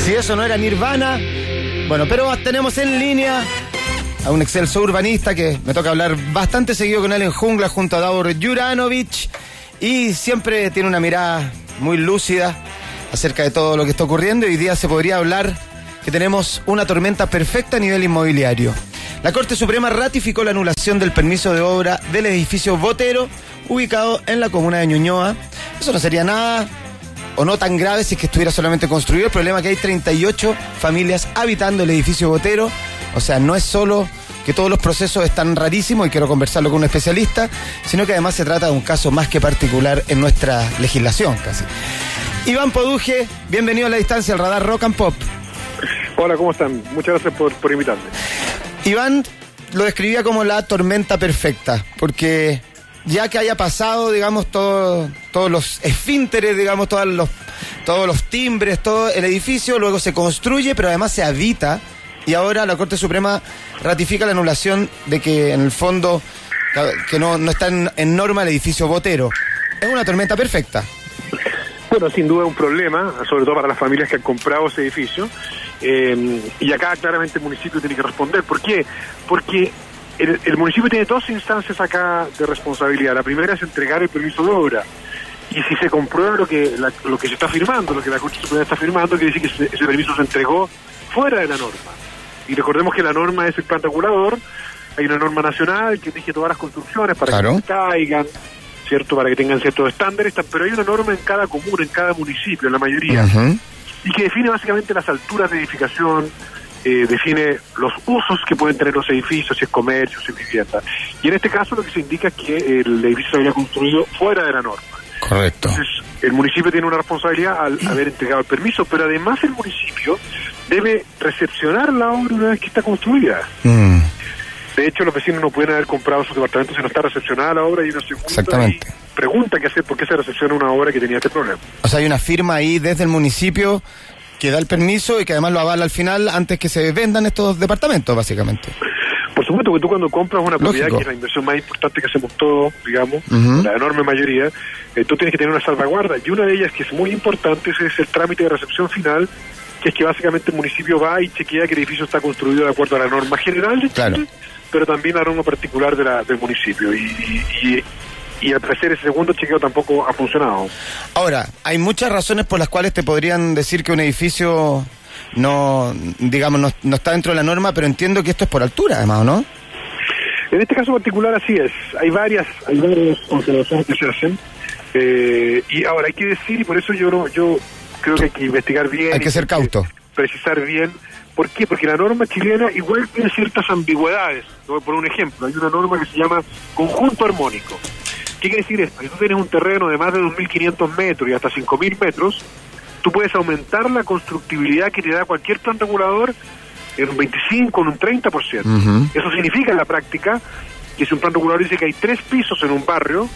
Si eso no era Nirvana, bueno, pero tenemos en línea a un excelso urbanista que me toca hablar bastante seguido con él en Jungla junto a Davor Juranovic, y siempre tiene una mirada muy lúcida acerca de todo lo que está ocurriendo. Hoy día se podría hablar que tenemos una tormenta perfecta a nivel inmobiliario. La Corte Suprema ratificó la anulación del permiso de obra del edificio Botero, ubicado en la comuna de Ñuñoa. Eso no sería nada o no tan grave si es que estuviera solamente construido. El problema es que hay 38 familias habitando el edificio Botero. O sea, no es solo que todos los procesos están rarísimos y quiero conversarlo con un especialista, sino que además se trata de un caso más que particular en nuestra legislación casi. Iván Poduje, bienvenido a La Distancia, al Radar Rock and Pop. Hola, ¿cómo están? Muchas gracias por invitarme. Iván lo describía como la tormenta perfecta, porque ya que haya pasado, digamos, todos los esfínteres, digamos, todos los timbres, todo el edificio, luego se construye, pero además se habita, y ahora la Corte Suprema ratifica la anulación de que, en el fondo, que no está en norma el edificio Botero. Es una tormenta perfecta. Bueno, sin duda es un problema, sobre todo para las familias que han comprado ese edificio, y acá claramente el municipio tiene que responder. ¿Por qué? Porque el municipio tiene dos instancias acá de responsabilidad. La primera es entregar el permiso de obra, y si se comprueba lo que se está firmando, lo que la Corte Suprema está firmando, quiere decir que ese permiso se entregó fuera de la norma. Y recordemos que la norma es el plan regulador. Hay una norma nacional que rige todas las construcciones para que no caigan, ¿cierto? Para que tengan ciertos estándares, pero hay una norma en cada comuna, en cada municipio, en la mayoría, y que define básicamente las alturas de edificación, define los usos que pueden tener los edificios, si es comercio, si es vivienda. Y en este caso lo que se indica es que el edificio se había construido fuera de la norma. Correcto. Entonces, el municipio tiene una responsabilidad al haber entregado el permiso, pero además el municipio debe recepcionar la obra una vez que está construida. De hecho, los vecinos no pueden haber comprado sus departamentos si no está recepcionada la obra, y una segunda exactamente pregunta que hacer por qué se recepciona una obra que tenía este problema. O sea, hay una firma ahí desde el municipio que da el permiso y que además lo avala al final antes que se vendan estos departamentos, básicamente. Por supuesto que tú cuando compras una propiedad, que es la inversión más importante que hacemos todos, digamos, la enorme mayoría, tú tienes que tener una salvaguarda, y una de ellas que es muy importante es el trámite de recepción final, que es que básicamente el municipio va y chequea que el edificio está construido de acuerdo a la norma general de Chile, pero también la norma particular del municipio, y al parecer ese segundo chequeo tampoco ha funcionado. Ahora, hay muchas razones por las cuales te podrían decir que un edificio no está dentro de la norma, pero entiendo que esto es por altura, además, ¿no? En este caso particular así es. Hay varias observaciones que se hacen, y ahora hay que decir, y por eso yo creo que hay que investigar bien. Hay que ser cauto. Precisar bien. ¿Por qué? Porque la norma chilena igual tiene ciertas ambigüedades. Voy a poner un ejemplo. Hay una norma que se llama conjunto armónico. ¿Qué quiere decir esto? Si tú tienes un terreno de más de 2.500 metros y hasta 5.000 metros, tú puedes aumentar la constructibilidad que te da cualquier plan regulador en un 25, en un 30%. Eso significa en la práctica que si un plan regulador dice que hay 3 pisos en un barrio,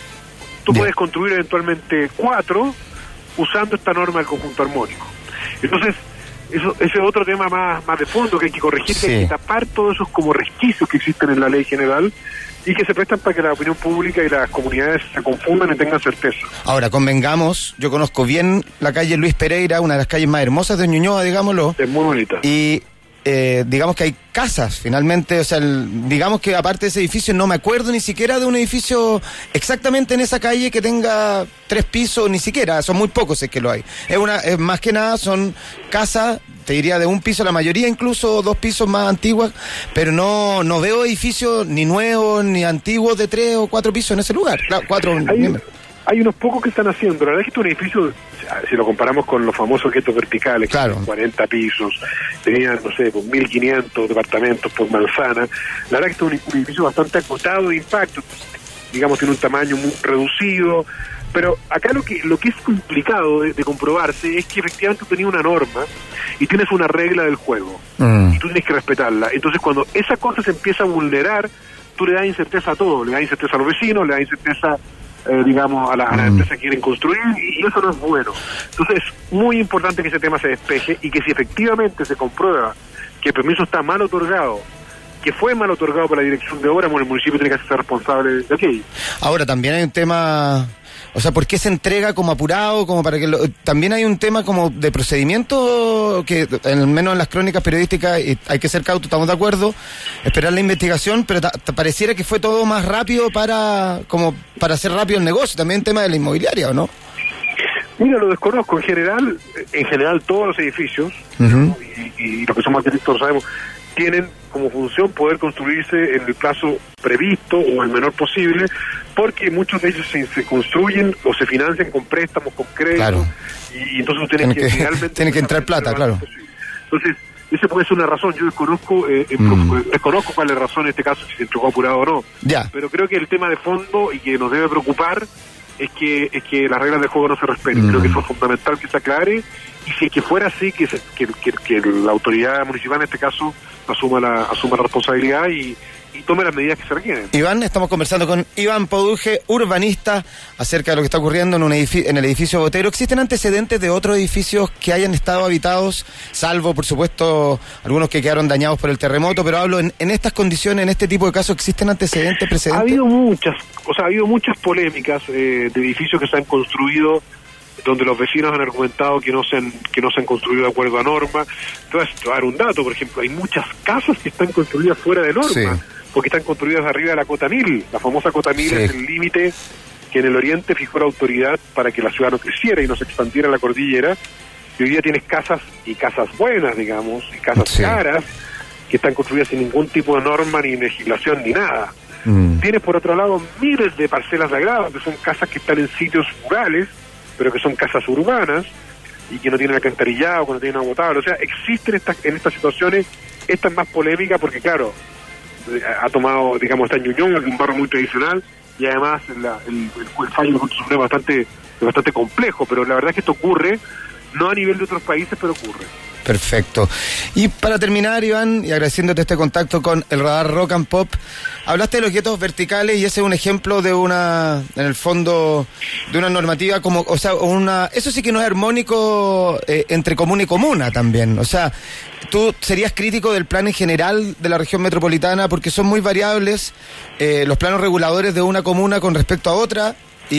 tú puedes construir eventualmente 4 usando esta norma del conjunto armónico. Entonces, ese es otro tema más de fondo que hay que corregir, que hay que tapar todos esos como resquicios que existen en la ley general y que se prestan para que la opinión pública y las comunidades se confundan y tengan certeza. Ahora, convengamos, yo conozco bien la calle Luis Pereira, una de las calles más hermosas de Ñuñoa, digámoslo. Es muy bonita. Y digamos que hay casas, finalmente, o sea, digamos que aparte de ese edificio, no me acuerdo ni siquiera de un edificio exactamente en esa calle que tenga 3 pisos, ni siquiera, son muy pocos es que lo hay. Es más que nada, son casas, te diría de 1 piso la mayoría, incluso 2 pisos más antiguas, pero no veo edificios ni nuevos ni antiguos de 3 o 4 pisos en ese lugar. Claro, 4. Hay unos pocos que están haciendo. La verdad es que este edificio, si lo comparamos con los famosos guetos verticales, que tienen 40 pisos, tenían, no sé, 1.500 departamentos por manzana, la verdad es que este es un edificio bastante acotado de impacto, digamos, tiene un tamaño muy reducido, pero acá lo que es complicado de comprobarse es que efectivamente tú tenías una norma y tienes una regla del juego, y tú tienes que respetarla. Entonces, cuando esa cosa se empieza a vulnerar, tú le das incerteza a todo, le das incerteza a los vecinos, le das incerteza digamos, a las empresas que quieren construir, y eso no es bueno. Entonces es muy importante que ese tema se despeje y que si efectivamente se comprueba que el permiso está mal otorgado, que fue mal otorgado por la dirección de obra, bueno, el municipio tiene que ser responsable de aquello. Ahora, también hay un tema O sea, ¿por qué se entrega como apurado? Como para que también hay un tema como de procedimiento que, al menos en las crónicas periodísticas, hay que ser cauto, estamos de acuerdo, esperar la investigación, pero pareciera que fue todo más rápido para hacer rápido el negocio, también el tema de la inmobiliaria, ¿o no? Mira, lo desconozco. En general todos los edificios, y los que somos arquitectos lo sabemos, tienen como función poder construirse en el plazo previsto o el menor posible, porque muchos de ellos se construyen o se financian con préstamos, con créditos, claro. y entonces tienen que realmente... Tiene que entrar plata, claro. Entonces, esa puede ser una razón. Yo desconozco cuál es la razón en este caso, si se entregó apurado o no. Ya. Pero creo que el tema de fondo y que nos debe preocupar es que las reglas del juego no se respeten. Creo que eso es fundamental que se aclare, y si es que fuera así, que la autoridad municipal en este caso asuma la responsabilidad y tome las medidas que se requieren. Iván, estamos conversando con Iván Poduje, urbanista, acerca de lo que está ocurriendo en el edificio Botero. ¿Existen antecedentes de otros edificios que hayan estado habitados, salvo, por supuesto, algunos que quedaron dañados por el terremoto? Pero hablo en estas condiciones, en este tipo de casos, ¿existen antecedentes, precedentes? Ha habido muchas polémicas de edificios que se han construido donde los vecinos han argumentado que no se han construido de acuerdo a norma. Entonces, te voy a dar un dato, por ejemplo, hay muchas casas que están construidas fuera de norma, sí, porque están construidas arriba de la cota 1000. La famosa cota 1000 es el límite que en el oriente fijó la autoridad para que la ciudad no creciera y no se expandiera la cordillera. Y hoy día tienes casas, y casas buenas, digamos, y casas caras, que están construidas sin ningún tipo de norma, ni legislación, ni nada. Tienes, por otro lado, miles de parcelas de agrado, que son casas que están en sitios rurales, pero que son casas urbanas y que no tienen alcantarillado, que no tienen agua potable. O sea, existen en estas situaciones. Esta es más polémica porque, claro, ha tomado, digamos, está en Ñuñoa, un barrio muy tradicional, y además el fallo del Supremo es bastante complejo, pero la verdad es que esto ocurre, no a nivel de otros países, pero ocurre. Perfecto. Y para terminar, Iván, y agradeciéndote este contacto con el radar Rock and Pop, hablaste de los guetos verticales y ese es un ejemplo de en el fondo, de una normativa como, o sea, eso sí que no es armónico entre comuna y comuna también. O sea, tú serías crítico del plan en general de la región metropolitana porque son muy variables los planos reguladores de una comuna con respecto a otra.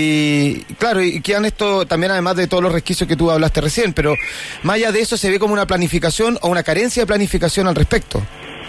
Y claro, y quedan esto también, además de todos los resquicios que tú hablaste recién, pero más allá de eso se ve como una planificación o una carencia de planificación al respecto.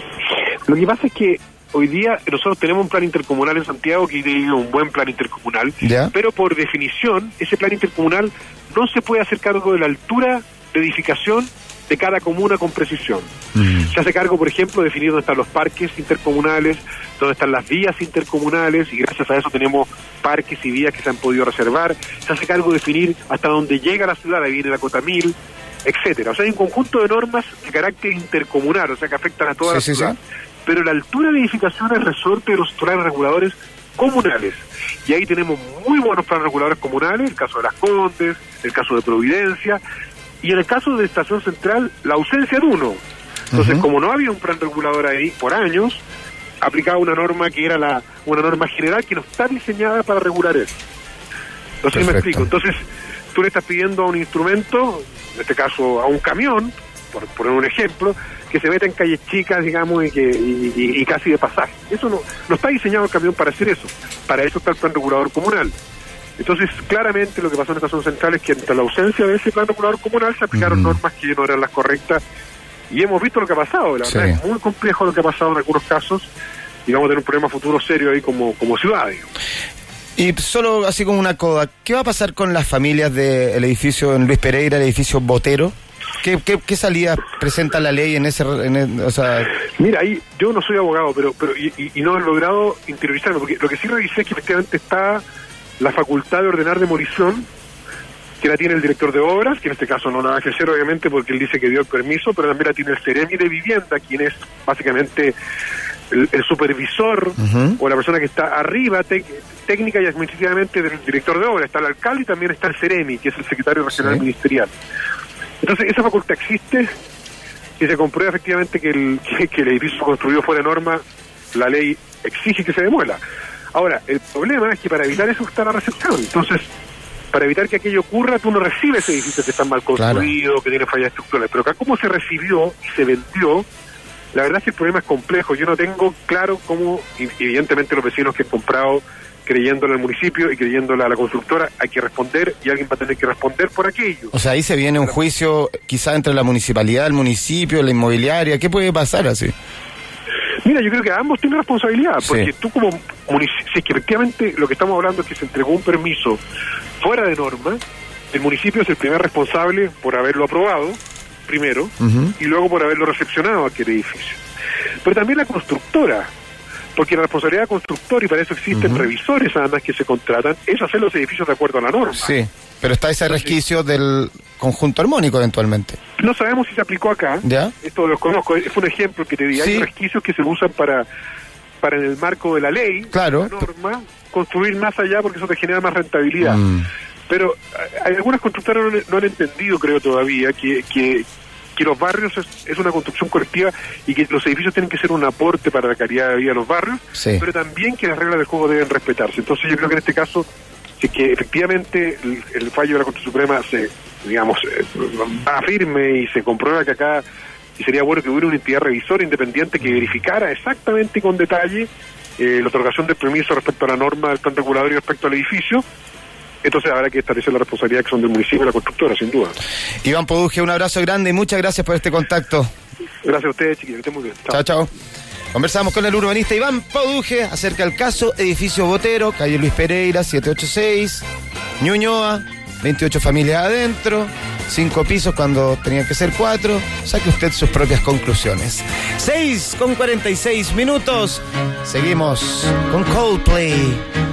Lo que pasa es que hoy día nosotros tenemos un plan intercomunal en Santiago que es un buen plan intercomunal, pero por definición ese plan intercomunal no se puede hacer cargo de la altura de edificación de cada comuna con precisión. Se hace cargo, por ejemplo, de definir dónde están los parques intercomunales, dónde están las vías intercomunales, y gracias a eso tenemos parques y vías que se han podido reservar. Se hace cargo de definir hasta dónde llega la ciudad, ahí viene la cota 1000, etcétera. O sea, hay un conjunto de normas de carácter intercomunal, o sea, que afectan a toda la ciudad. Pero la altura de edificación es resorte de los planes reguladores comunales. Y ahí tenemos muy buenos planes reguladores comunales, el caso de Las Condes, el caso de Providencia, y en el caso de Estación Central, la ausencia de uno. Entonces, como no había un plan regulador ahí por años, aplicaba una norma que era una norma general que no está diseñada para regular eso. No sé si me explico. Entonces, tú le estás pidiendo a un instrumento, en este caso a un camión, por poner un ejemplo, que se meta en calles chicas, digamos, y casi de pasaje. Eso no está diseñado el camión para hacer eso. Para eso está el plan regulador comunal. Entonces, claramente lo que pasó en Estación Central es que ante la ausencia de ese plan regulador comunal se aplicaron normas que no eran las correctas, y hemos visto lo que ha pasado. La verdad es muy complejo lo que ha pasado en algunos casos, y vamos a tener un problema futuro serio ahí como ciudad, digamos. Y solo así como una coda, ¿qué va a pasar con las familias del edificio en Luis Pereira, el edificio Botero? ¿Qué salida presenta la ley en ese, o sea? Mira, ahí yo no soy abogado, pero no he logrado interiorizarme, porque lo que sí revisé es que efectivamente está la facultad de ordenar demolición, que la tiene el director de obras, que en este caso no la va a ejercer obviamente porque él dice que dio el permiso, pero también la tiene el Ceremi de Vivienda, quien es básicamente el supervisor o la persona que está arriba técnica y administrativamente del director de obras. Está el alcalde y también está el Ceremi, que es el secretario regional ministerial. Entonces esa facultad existe, y se comprueba efectivamente que el edificio construido fuera de norma, la ley exige que se demuela. Ahora, el problema es que para evitar eso está la recepción. Entonces, para evitar que aquello ocurra, tú no recibes edificios que están mal construidos, que tienen fallas estructurales. Pero acá, como se recibió y se vendió, La verdad es que el problema es complejo. Yo no tengo claro cómo, evidentemente los vecinos que han comprado creyéndole al municipio y creyéndole a la constructora, hay que responder y alguien va a tener que responder por aquello. O sea, ahí se viene un juicio quizá entre la municipalidad, el municipio, la inmobiliaria. ¿Qué puede pasar así? Mira, yo creo que ambos tienen responsabilidad, porque tú como municipio, si es que efectivamente lo que estamos hablando es que se entregó un permiso fuera de norma, el municipio es el primer responsable por haberlo aprobado, primero, y luego por haberlo recepcionado a aquel edificio. Pero también la constructora, porque la responsabilidad del constructor, y para eso existen revisores además que se contratan, es hacer los edificios de acuerdo a la norma. Sí, pero está ese resquicio del conjunto armónico eventualmente. No sabemos si se aplicó acá, ¿ya? Esto lo conozco, es un ejemplo que te di, hay resquicios que se usan para en el marco de la ley, claro, la norma, construir más allá porque eso te genera más rentabilidad. Pero hay algunas constructoras no han entendido, creo todavía, que los barrios es una construcción colectiva y que los edificios tienen que ser un aporte para la calidad de vida de los barrios, pero también que las reglas del juego deben respetarse. Entonces yo creo que en este caso, si es que efectivamente el fallo de la Corte Suprema va firme y se comprueba que acá, y sería bueno que hubiera una entidad revisora independiente que verificara exactamente y con detalle la otorgación del permiso respecto a la norma del plan regulador y respecto al edificio. Entonces habrá que establecer la responsabilidad que son del municipio y la constructora, sin duda. Iván Poduje, un abrazo grande y muchas gracias por este contacto. Gracias a ustedes, chiquillos, que estén muy bien. Chao, chao. Conversamos con el urbanista Iván Poduje acerca del caso Edificio Botero, calle Luis Pereira, 786, Ñuñoa, 28 familias adentro, 5 pisos cuando tenían que ser 4. Saque usted sus propias conclusiones. 6:46. Seguimos con Coldplay.